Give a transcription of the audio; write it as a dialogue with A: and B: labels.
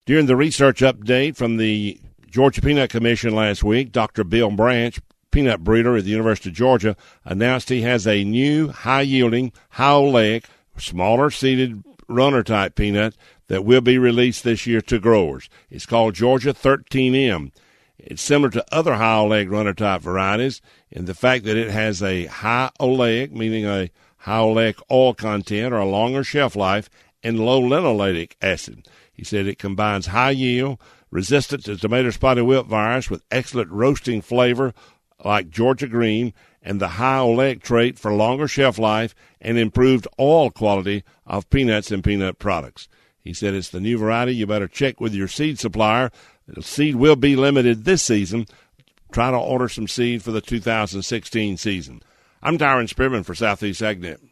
A: During the research update from the Georgia Peanut Commission last week, Dr. Bill Branch, peanut breeder at the University of Georgia, announced he has a new high-yielding, high-oleic, smaller-seeded runner-type peanut that will be released this year to growers. It's called Georgia 13M. It's similar to other high-oleic runner-type varieties in the fact that it has a high oleic, meaning a high oleic oil content or a longer shelf life, and low linoleic acid. He said it combines high yield, resistant to tomato spotted wilt virus with excellent roasting flavor like Georgia Green, and the high oleic trait for longer shelf life and improved oil quality of peanuts and peanut products. He said it's the new variety. You better check with your seed supplier. The seed will be limited this season. Try to order some seed for the 2016 season. I'm Tyron Spearman for Southeast AgNet.